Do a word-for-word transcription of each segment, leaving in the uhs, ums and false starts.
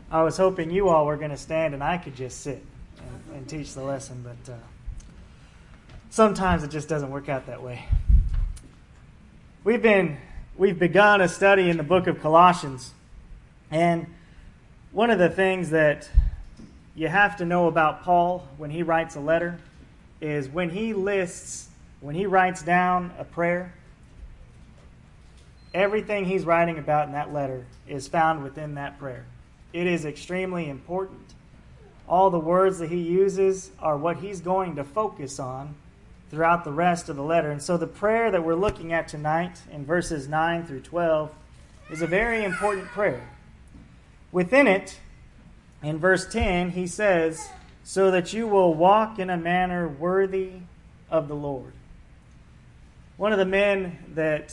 I was hoping you all were going to stand and I could just sit and, and teach the lesson, but uh, sometimes it just doesn't work out that way. We've been we've begun a study in the book of Colossians, and one of the things that you have to know about Paul when he writes a letter is when he lists, when he writes down a prayer, everything he's writing about in that letter is found within that prayer. It is extremely important. All the words that he uses are what he's going to focus on throughout the rest of the letter. And so the prayer that we're looking at tonight in verses nine through twelve is a very important prayer. Within it, in verse ten, he says, "So that you will walk in a manner worthy of the Lord." One of the men that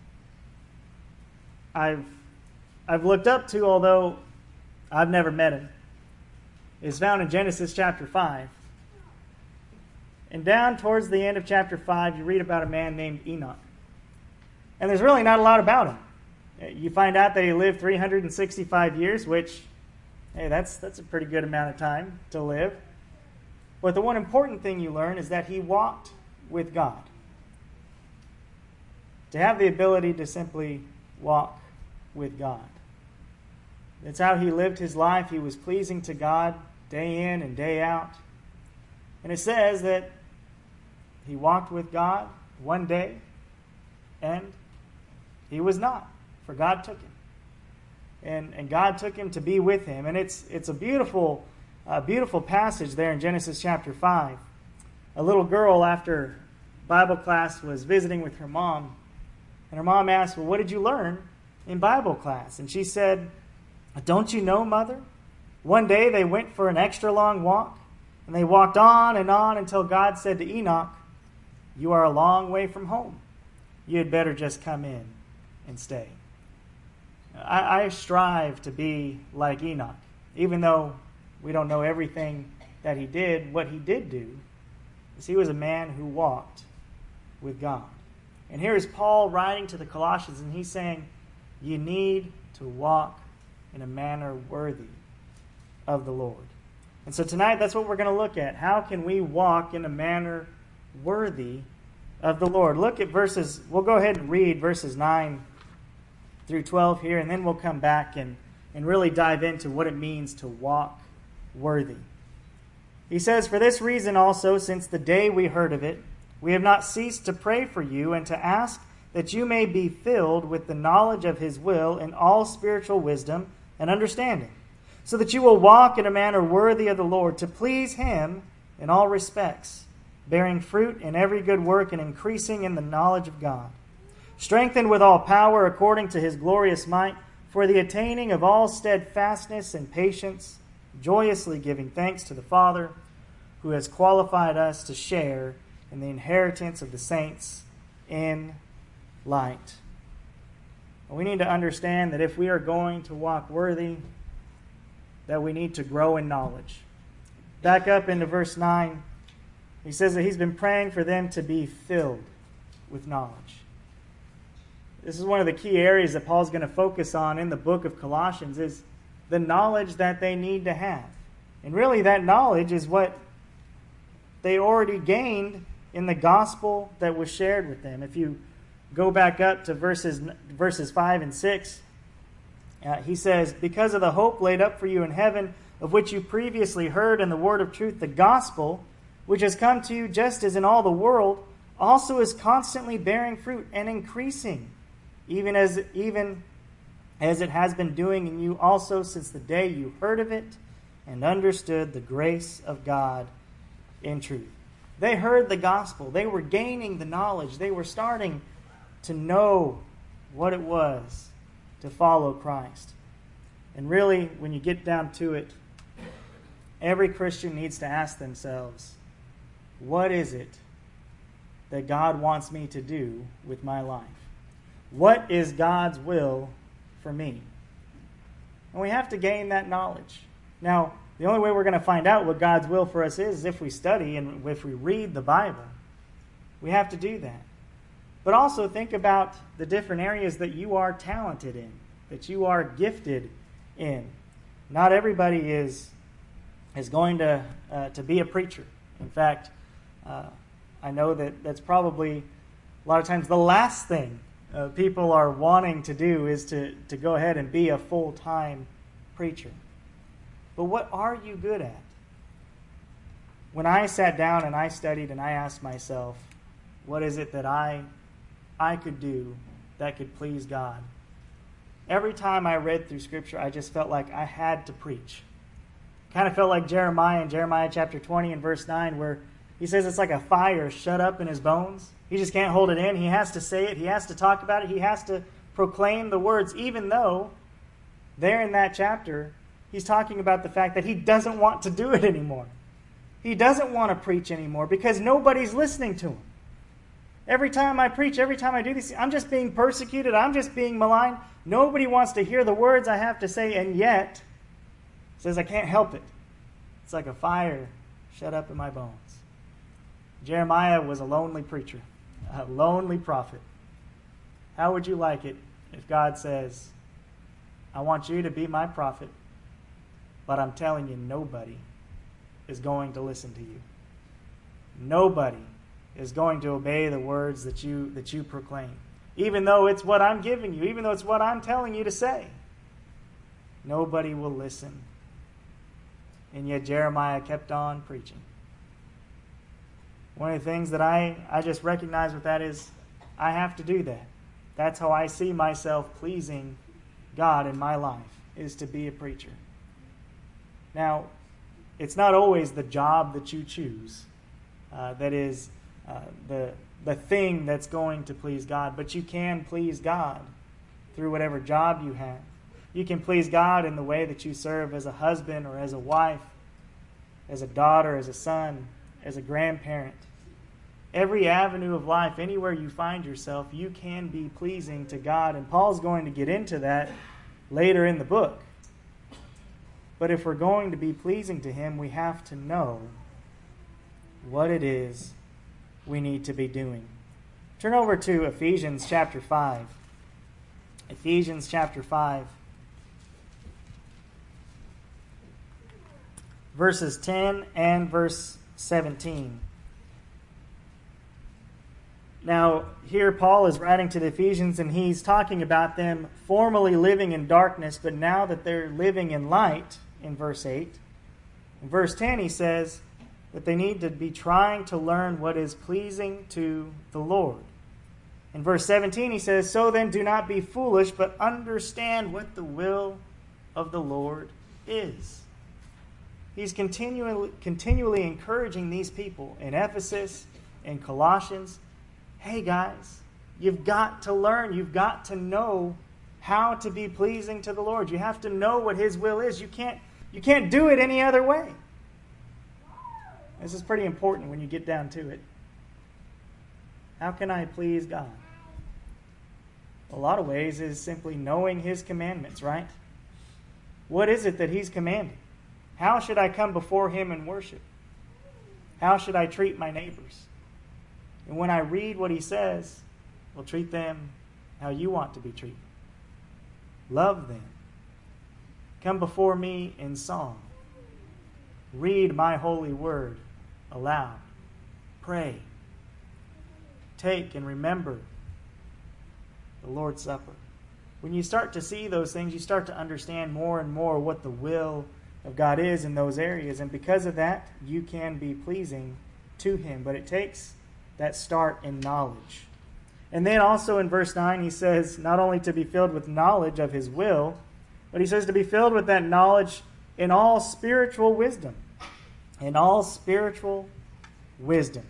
I've I've looked up to, although I've never met him, is found in Genesis chapter five. And down towards the end of chapter five, you read about a man named Enoch. And there's really not a lot about him. You find out that he lived three hundred sixty-five years, which, hey, that's, that's a pretty good amount of time to live. But the one important thing you learn is that he walked with God. To have the ability to simply walk with God. That's how he lived his life. He was pleasing to God day in and day out. And it says that he walked with God one day, and he was not, for God took him. And, and God took him to be with him. And it's it's a beautiful, uh, beautiful passage there in Genesis chapter five. A little girl, after Bible class, was visiting with her mom. And her mom asked, "Well, what did you learn in Bible class?" And she said, "Don't you know, Mother? One day they went for an extra long walk, and they walked on and on until God said to Enoch, 'You are a long way from home. You had better just come in and stay.'" I, I strive to be like Enoch. Even though we don't know everything that he did, what he did do is he was a man who walked with God. And here is Paul writing to the Colossians, and he's saying, you need to walk in a manner worthy of the Lord. And so tonight, that's what we're going to look at. How can we walk in a manner worthy of the Lord? Look at verses, we'll go ahead and read verses nine through twelve here, and then we'll come back and, and really dive into what it means to walk worthy. He says, "For this reason also, since the day we heard of it, we have not ceased to pray for you and to ask that you may be filled with the knowledge of his will in all spiritual wisdom and understanding, so that you will walk in a manner worthy of the Lord, to please him in all respects, bearing fruit in every good work and increasing in the knowledge of God, strengthened with all power according to his glorious might, for the attaining of all steadfastness and patience, joyously giving thanks to the Father, who has qualified us to share in the inheritance of the saints in light." We need to understand that if we are going to walk worthy, that we need to grow in knowledge. Back up into verse nine, he says that he's been praying for them to be filled with knowledge. This is one of the key areas that Paul's going to focus on in the book of Colossians, is the knowledge that they need to have. And really that knowledge is what they already gained in the gospel that was shared with them. If you go back up to verses verses five and six, uh, he says, "Because of the hope laid up for you in heaven, of which you previously heard in the word of truth, the gospel, which has come to you just as in all the world, also is constantly bearing fruit and increasing, even as even as it has been doing in you also since the day you heard of it and understood the grace of God in truth." They heard the gospel. They were gaining the knowledge. They were starting to know what it was to follow Christ. And really, when you get down to it, every Christian needs to ask themselves, what is it that God wants me to do with my life? What is God's will for me? And we have to gain that knowledge. Now, the only way we're going to find out what God's will for us is, is if we study and if we read the Bible. We have to do that. But also think about the different areas that you are talented in, that you are gifted in. Not everybody is is going to uh, to be a preacher. In fact, uh, I know that that's probably a lot of times the last thing uh, people are wanting to do is to, to go ahead and be a full-time preacher. But what are you good at? When I sat down and I studied and I asked myself, what is it that I I could do that could please God? Every time I read through Scripture, I just felt like I had to preach. Kind of felt like Jeremiah in Jeremiah chapter twenty and verse nine, where he says it's like a fire shut up in his bones. He just can't hold it in. He has to say it. He has to talk about it. He has to proclaim the words, even though there in that chapter, he's talking about the fact that he doesn't want to do it anymore. He doesn't want to preach anymore because nobody's listening to him. Every time I preach, every time I do this, I'm just being persecuted. I'm just being maligned. Nobody wants to hear the words I have to say, and yet, says I can't help it. It's like a fire shut up in my bones. Jeremiah was a lonely preacher, a lonely prophet. How would you like it if God says, I want you to be my prophet, but I'm telling you nobody is going to listen to you. Nobody is going to obey the words that you that you proclaim. Even though it's what I'm giving you, even though it's what I'm telling you to say. Nobody will listen. And yet Jeremiah kept on preaching. One of the things that I, I just recognize with that is I have to do that. That's how I see myself pleasing God in my life, is to be a preacher. Now, it's not always the job that you choose uh, that is uh, the, the thing that's going to please God, but you can please God through whatever job you have. You can please God in the way that you serve as a husband or as a wife, as a daughter, as a son, as a grandparent. Every avenue of life, anywhere you find yourself, you can be pleasing to God. And Paul's going to get into that later in the book. But if we're going to be pleasing to Him, we have to know what it is we need to be doing. Turn over to Ephesians chapter five. Ephesians chapter five. Verses ten and verse seventeen. Now, here Paul is writing to the Ephesians, and he's talking about them formerly living in darkness, but now that they're living in light, in verse eight. In verse ten, he says that they need to be trying to learn what is pleasing to the Lord. In verse seventeen, he says, so then do not be foolish, but understand what the will of the Lord is. He's continually, continually encouraging these people in Ephesus, in Colossians. Hey guys, you've got to learn. You've got to know how to be pleasing to the Lord. You have to know what His will is. You can't, you can't do it any other way. This is pretty important when you get down to it. How can I please God? A lot of ways is simply knowing His commandments, right? What is it that He's commanding? How should I come before Him and worship? How should I treat my neighbors? And when I read what He says, well, treat them how you want to be treated. Love them. Come before me in song. Read my holy word aloud. Pray. Take and remember the Lord's Supper. When you start to see those things, you start to understand more and more what the will of God is in those areas. And because of that, you can be pleasing to Him. But it takes that start in knowledge. And then also in verse nine, he says not only to be filled with knowledge of His will, but he says to be filled with that knowledge in all spiritual wisdom. In all spiritual wisdom.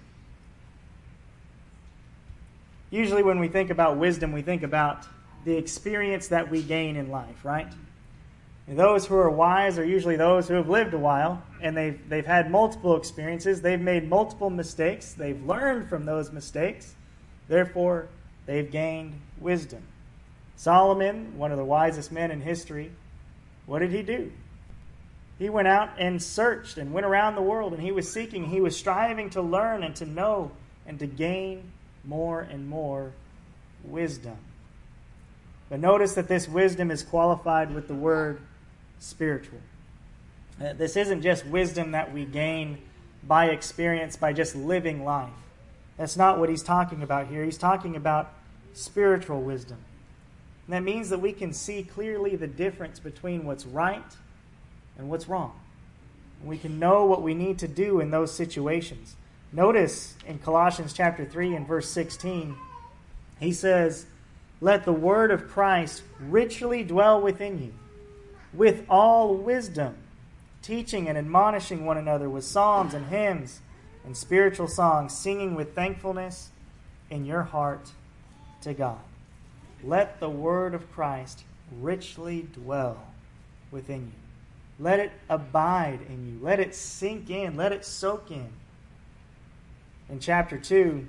Usually when we think about wisdom, we think about the experience that we gain in life, right? And those who are wise are usually those who have lived a while, and they've, they've had multiple experiences. They've made multiple mistakes. They've learned from those mistakes. Therefore, they've gained wisdom. Solomon, one of the wisest men in history, what did he do? He went out and searched and went around the world, and he was seeking, he was striving to learn and to know and to gain more and more wisdom. But notice that this wisdom is qualified with the word spiritual. Uh, this isn't just wisdom that we gain by experience, by just living life. That's not what he's talking about here. He's talking about spiritual wisdom. And that means that we can see clearly the difference between what's right and what's wrong. And we can know what we need to do in those situations. Notice in Colossians chapter three and verse sixteen, he says, "Let the word of Christ richly dwell within you, with all wisdom, teaching and admonishing one another with psalms and hymns and spiritual songs, singing with thankfulness in your heart to God." Let the word of Christ richly dwell within you. Let it abide in you. Let it sink in. Let it soak in. In chapter two,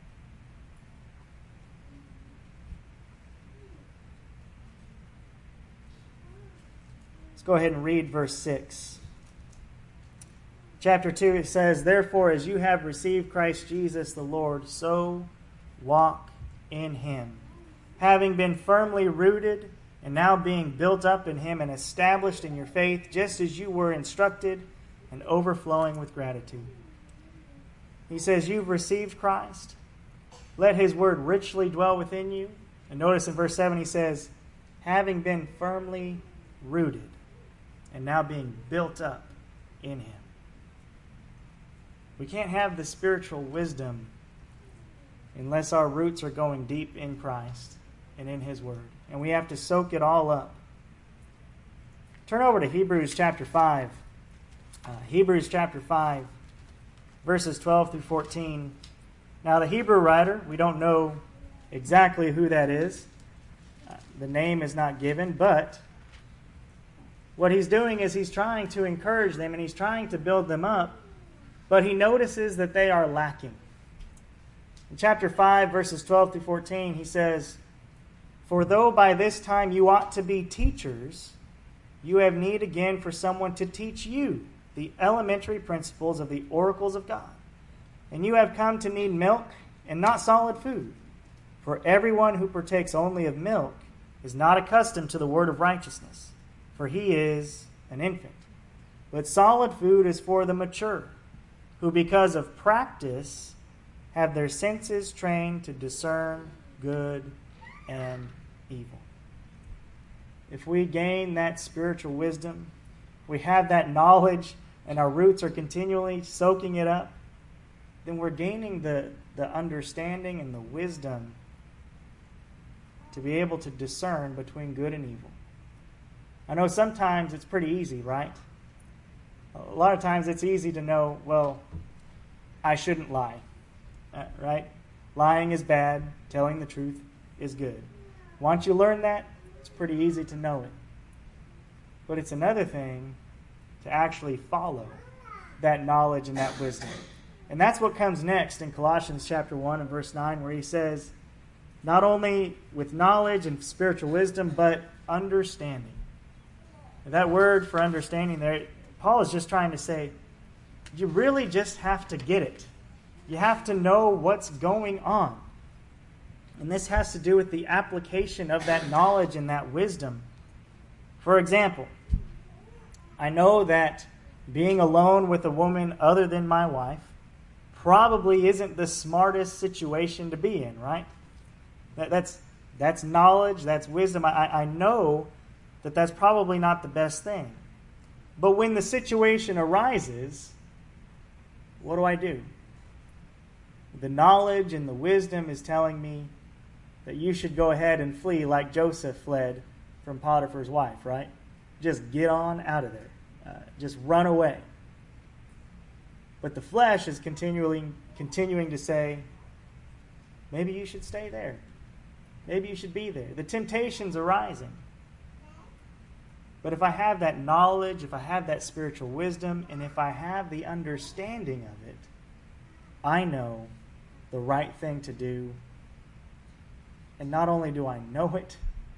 let's go ahead and read verse six. Chapter two, it says, "Therefore, as you have received Christ Jesus the Lord, so walk in him, having been firmly rooted and now being built up in him and established in your faith, just as you were instructed, and overflowing with gratitude." He says, you've received Christ. Let his word richly dwell within you. And notice in verse seven he says, having been firmly rooted and now being built up in him. We can't have the spiritual wisdom unless our roots are going deep in Christ and in his word. And we have to soak it all up. Turn over to Hebrews chapter five. Uh, Hebrews chapter five, verses twelve through fourteen. Now the Hebrew writer, we don't know exactly who that is. Uh, the name is not given, but what he's doing is he's trying to encourage them and he's trying to build them up, but he notices that they are lacking. In chapter five, verses twelve through fourteen, he says, "For though by this time you ought to be teachers, you have need again for someone to teach you the elementary principles of the oracles of God. And you have come to need milk and not solid food. For everyone who partakes only of milk is not accustomed to the word of righteousness, for he is an infant. But solid food is for the mature, who because of practice have their senses trained to discern good and evil." If we gain that spiritual wisdom, we have that knowledge, and our roots are continually soaking it up, then we're gaining the, the understanding and the wisdom to be able to discern between good and evil. I know sometimes it's pretty easy, right? A lot of times it's easy to know, well, I shouldn't lie, uh, right? Lying is bad, telling the truth is good. Once you learn that, it's pretty easy to know it. But it's another thing to actually follow that knowledge and that wisdom. And that's what comes next in Colossians chapter one and verse nine, where he says, not only with knowledge and spiritual wisdom, but understanding. And that word for understanding there, Paul is just trying to say, you really just have to get it. You have to know what's going on. And this has to do with the application of that knowledge and that wisdom. For example, I know that being alone with a woman other than my wife probably isn't the smartest situation to be in, right? That, that's, that's knowledge, that's wisdom. I, I know that that's probably not the best thing. But when the situation arises, what do I do? The knowledge and the wisdom is telling me that you should go ahead and flee like Joseph fled from Potiphar's wife, right? Just get on out of there. Uh, just run away. But the flesh is continually continuing to say, maybe you should stay there. Maybe you should be there. The temptation's arising. But if I have that knowledge, if I have that spiritual wisdom, and if I have the understanding of it, I know the right thing to do. And not only do I know it,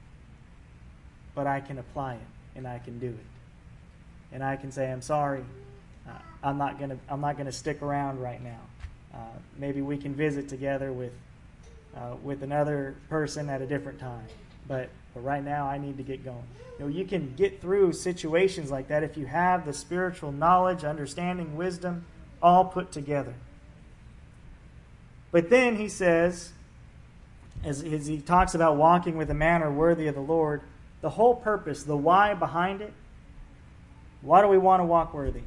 but I can apply it and I can do it. And I can say, I'm sorry, uh, I'm not gonna I'm not gonna stick around right now. Uh, maybe we can visit together with uh, with another person at a different time. But but right now I need to get going. You know, you can get through situations like that if you have the spiritual knowledge, understanding, wisdom, all put together. But then he says, as, as he talks about walking with a manner worthy of the Lord, the whole purpose, the why behind it, why do we want to walk worthy?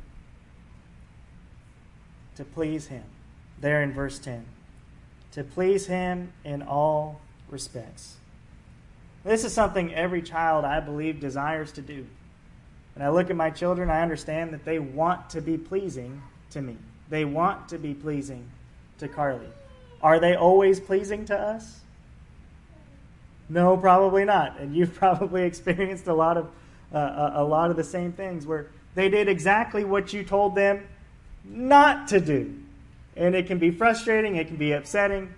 To please him. There in verse ten. To please him in all respects. This is something every child, I believe, desires to do. When I look at my children, I understand that they want to be pleasing to me. They want to be pleasing to Carly. Are they always pleasing to us? No, probably not. And you've probably experienced a lot of uh, a lot of the same things where they did exactly what you told them not to do. And it can be frustrating, it can be upsetting.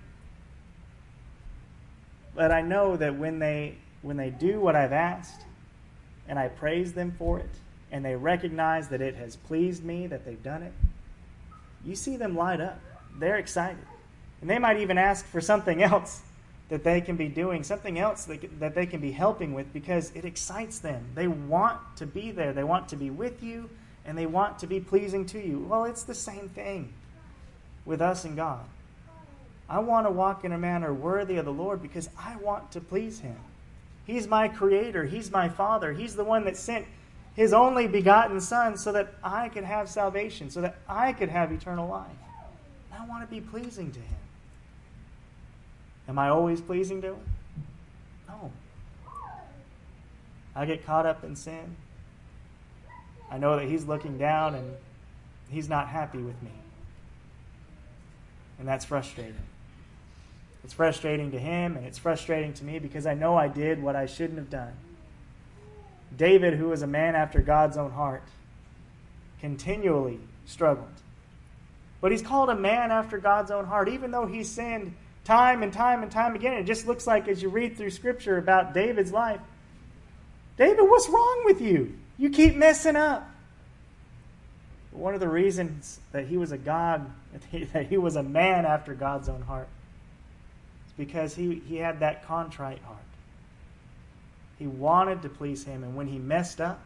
But I know that when they when they do what I've asked, and I praise them for it, and they recognize that it has pleased me, that they've done it, you see them light up. They're excited. And they might even ask for something else that they can be doing, something else that, that they can be helping with, because it excites them. They want to be there. They want to be with you, and they want to be pleasing to you. Well, it's the same thing with us and God. I want to walk in a manner worthy of the Lord because I want to please him. He's my creator. He's my father. He's the one that sent his only begotten son so that I could have salvation, so that I could have eternal life. I want to be pleasing to him. Am I always pleasing to him? No. I get caught up in sin. I know that he's looking down and he's not happy with me. And that's frustrating. It's frustrating to him and it's frustrating to me because I know I did what I shouldn't have done. David, who was a man after God's own heart, continually struggled. But he's called a man after God's own heart, even though he sinned time and time and time again. It just looks like as you read through Scripture about David's life, David, what's wrong with you? You keep messing up. But one of the reasons that he was a God, that he was a man after God's own heart, is because he, he had that contrite heart. He wanted to please him, and when he messed up,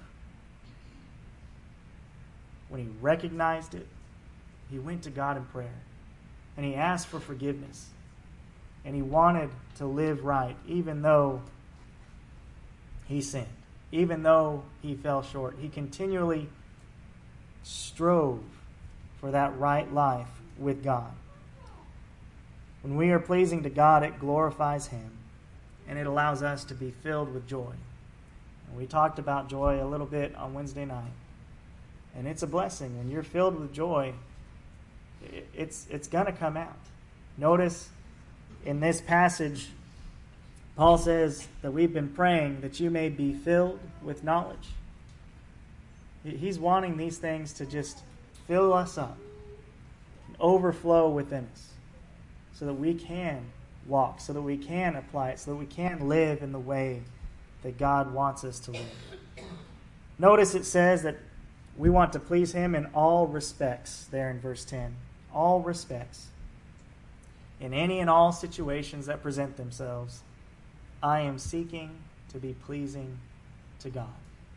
when he recognized it, he went to God in prayer, and he asked for forgiveness. And he wanted to live right, even though he sinned, even though he fell short. He continually strove for that right life with God. When we are pleasing to God, it glorifies him, and it allows us to be filled with joy. And we talked about joy a little bit on Wednesday night. And it's a blessing. When you're filled with joy, it's, it's going to come out. Notice in this passage, Paul says that we've been praying that you may be filled with knowledge. He's wanting these things to just fill us up, and overflow within us, so that we can walk, so that we can apply it, so that we can live in the way that God wants us to live. Notice it says that we want to please him in all respects, there in verse ten. All respects. In any and all situations that present themselves, I am seeking to be pleasing to God.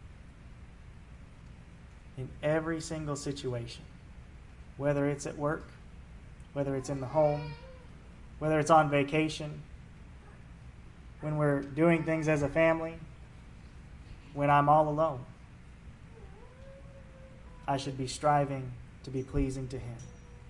In every single situation, whether it's at work, whether it's in the home, whether it's on vacation, when we're doing things as a family, when I'm all alone, I should be striving to be pleasing to him.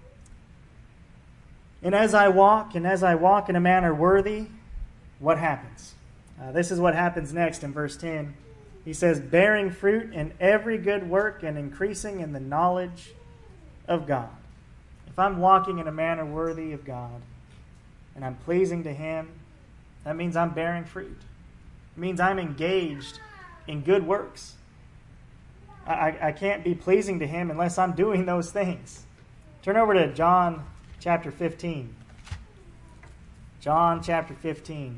And as I walk, and as I walk in a manner worthy, what happens? Uh, this is what happens next in verse ten. He says, bearing fruit in every good work and increasing in the knowledge of God. If I'm walking in a manner worthy of God, and I'm pleasing to him, that means I'm bearing fruit. It means I'm engaged in good works. I, I can't be pleasing to him unless I'm doing those things. Turn over to John chapter fifteen. John chapter fifteen.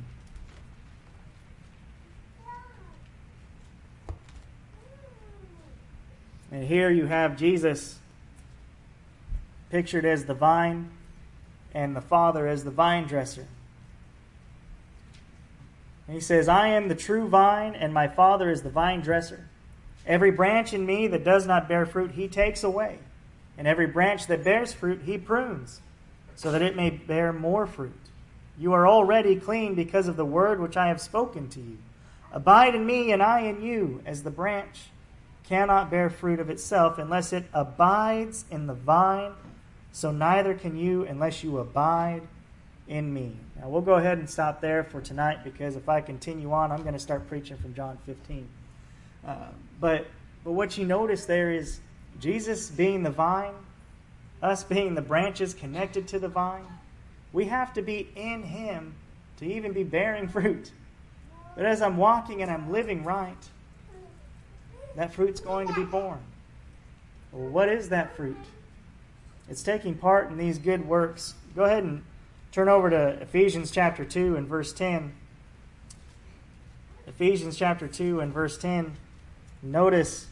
And here you have Jesus pictured as the vine and the Father as the vine dresser. And he says, I am the true vine, and my Father is the vine dresser. Every branch in me that does not bear fruit, he takes away. And every branch that bears fruit, he prunes, so that it may bear more fruit. You are already clean because of the word which I have spoken to you. Abide in me, and I in you, as the branch cannot bear fruit of itself unless it abides in the vine, so neither can you unless you abide in me. Now we'll go ahead and stop there for tonight, because if I continue on, I'm going to start preaching from John fifteen. Uh, but but what you notice there is Jesus being the vine, us being the branches connected to the vine. We have to be in him to even be bearing fruit. But as I'm walking and I'm living right, that fruit's going to be born. Well, what is that fruit? It's taking part in these good works. Go ahead and turn over to Ephesians chapter two and verse ten. Ephesians chapter two and verse ten. Notice,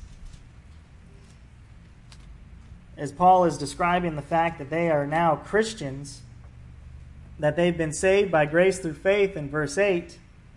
as Paul is describing the fact that they are now Christians, that they've been saved by grace through faith in verse eight.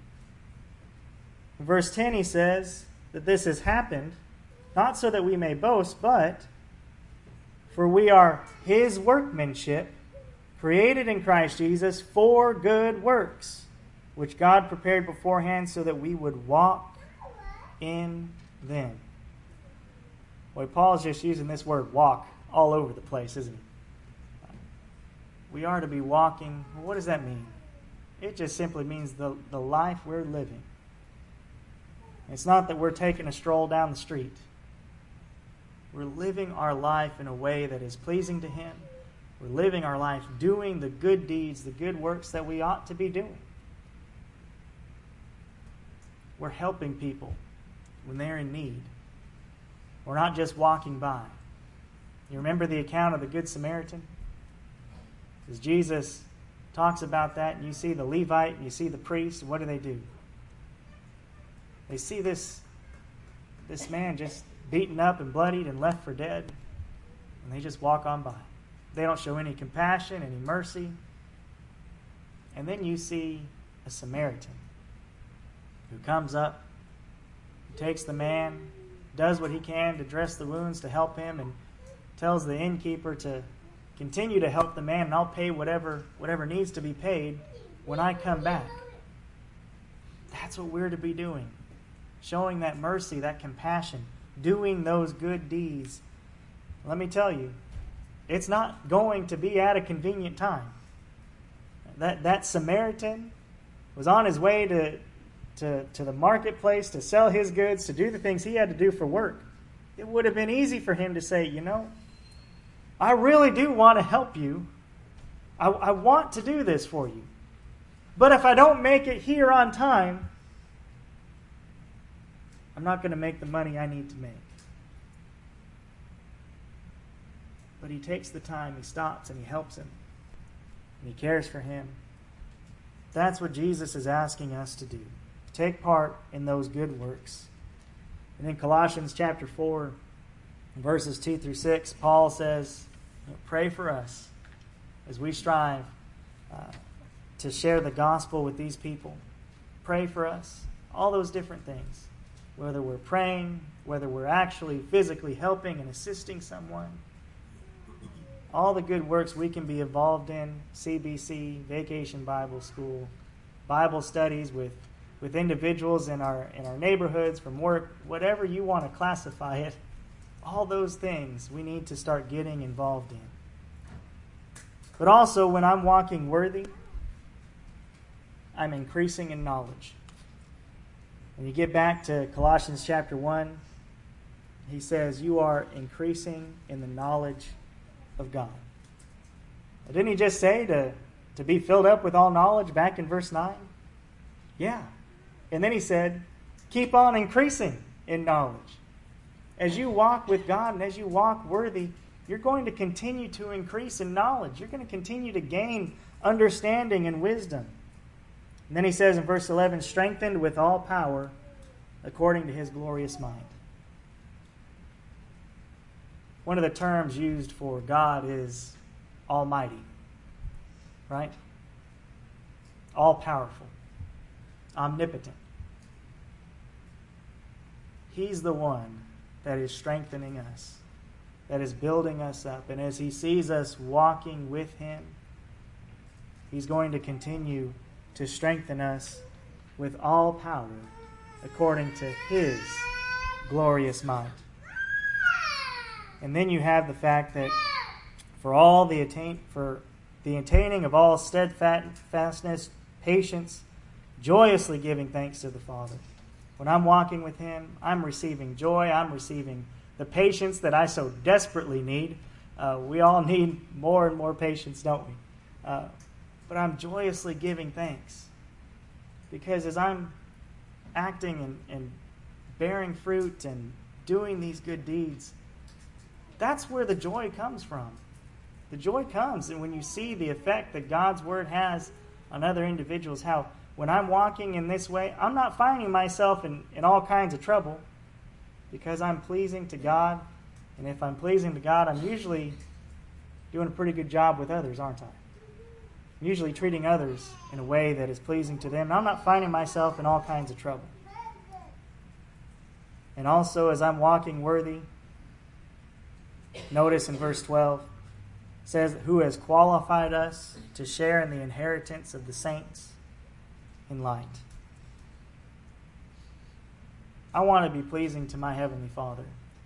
In verse ten he says that this has happened, not so that we may boast, but for we are his workmanship, created in Christ Jesus for good works, which God prepared beforehand so that we would walk in them. Boy, Paul's just using this word walk all over the place, isn't he? We are to be walking. Well, what does that mean? It just simply means the, the life we're living. It's not that we're taking a stroll down the street. We're living our life in a way that is pleasing to him. We're living our life doing the good deeds, the good works that we ought to be doing. We're helping people when they're in need. We're not just walking by. You remember the account of the Good Samaritan? As Jesus talks about that, and you see the Levite and you see the priest, what do they do? They see this, this man just beaten up and bloodied and left for dead, and they just walk on by. They don't show any compassion, any mercy. And then you see a Samaritan who comes up, takes the man, does what he can to dress the wounds, to help him, and tells the innkeeper to continue to help the man, and I'll pay whatever whatever needs to be paid when I come back. That's what we're to be doing. Showing that mercy, that compassion, doing those good deeds. Let me tell you, it's not going to be at a convenient time. That that Samaritan was on his way to, to, to the marketplace to sell his goods, to do the things he had to do for work. It would have been easy for him to say, you know, I really do want to help you. I, I want to do this for you. But if I don't make it here on time, I'm not going to make the money I need to make. But he takes the time, he stops, and he helps him. And he cares for him. That's what Jesus is asking us to do. Take part in those good works. And in Colossians chapter four, verses two through six, Paul says, pray for us as we strive uh, to share the gospel with these people. Pray for us. All those different things. Whether we're praying, whether we're actually physically helping and assisting someone. All the good works we can be involved in, C B C, Vacation Bible School, Bible studies with, with individuals in our in our neighborhoods, from work, whatever you want to classify it, all those things we need to start getting involved in. But also, when I'm walking worthy, I'm increasing in knowledge. When you get back to Colossians chapter one, he says, you are increasing in the knowledge of God. Didn't he just say to, to be filled up with all knowledge back in verse nine? Yeah. And then he said, keep on increasing in knowledge. As you walk with God and as you walk worthy, you're going to continue to increase in knowledge. You're going to continue to gain understanding and wisdom. And then he says in verse eleven, strengthened with all power according to his glorious mind. One of the terms used for God is almighty, right? All powerful. omnipotent. He's the one that is strengthening us, that is building us up. And as he sees us walking with him, he's going to continue to strengthen us with all power according to his glorious might. And then you have the fact that for all the attain for the attaining of all steadfastness, patience, joyously giving thanks to the Father. When I'm walking with him, I'm receiving joy. I'm receiving the patience that I so desperately need. Uh, we all need more and more patience, don't we? Uh, but I'm joyously giving thanks. Because as I'm acting and, and bearing fruit and doing these good deeds, that's where the joy comes from. The joy comes and when you see the effect that God's Word has on other individuals, how when I'm walking in this way, I'm not finding myself in, in all kinds of trouble because I'm pleasing to God. And if I'm pleasing to God, I'm usually doing a pretty good job with others, aren't I? I'm usually treating others in a way that is pleasing to them. And I'm not finding myself in all kinds of trouble. And also, as I'm walking worthy, notice in verse twelve, it says, who has qualified us to share in the inheritance of the saints in light. I want to be pleasing to my Heavenly Father.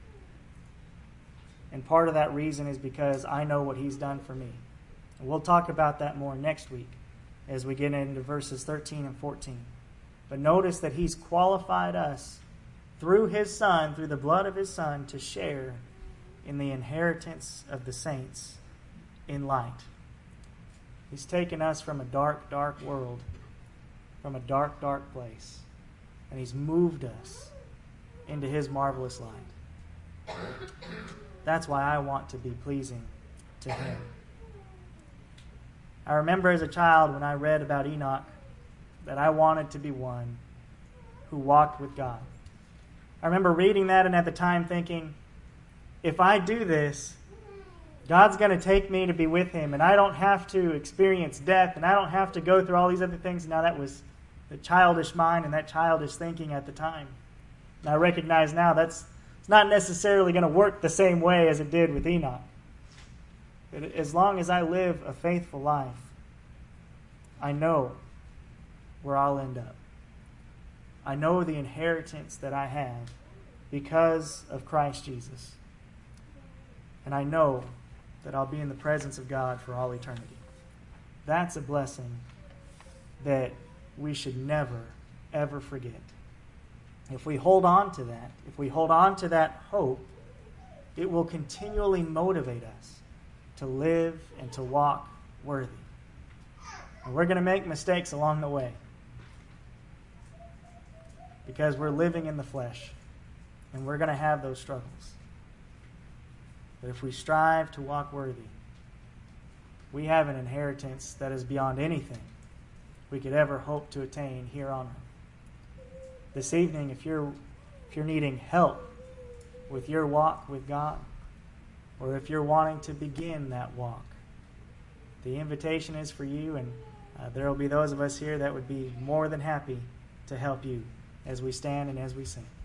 And part of that reason is because I know what he's done for me. And we'll talk about that more next week as we get into verses thirteen and fourteen. But notice that he's qualified us through his Son, through the blood of his Son, to share in the inheritance of the saints in light. He's taken us from a dark, dark world, from a dark, dark place, and he's moved us into his marvelous light. That's why I want to be pleasing to him. I remember as a child when I read about Enoch that I wanted to be one who walked with God. I remember reading that and at the time thinking, if I do this, God's going to take me to be with him and I don't have to experience death and I don't have to go through all these other things. Now that was the childish mind and that childish thinking at the time. And I recognize now that's it's not necessarily going to work the same way as it did with Enoch. But as long as I live a faithful life, I know where I'll end up. I know the inheritance that I have because of Christ Jesus. And I know that I'll be in the presence of God for all eternity. That's a blessing that we should never, ever forget. If we hold on to that, if we hold on to that hope, it will continually motivate us to live and to walk worthy. And we're going to make mistakes along the way because we're living in the flesh and we're going to have those struggles. But if we strive to walk worthy, we have an inheritance that is beyond anything we could ever hope to attain here on earth. This evening, if you're if you're needing help with your walk with God, or if you're wanting to begin that walk, the invitation is for you, and uh, there will be those of us here that would be more than happy to help you as we stand and as we sing.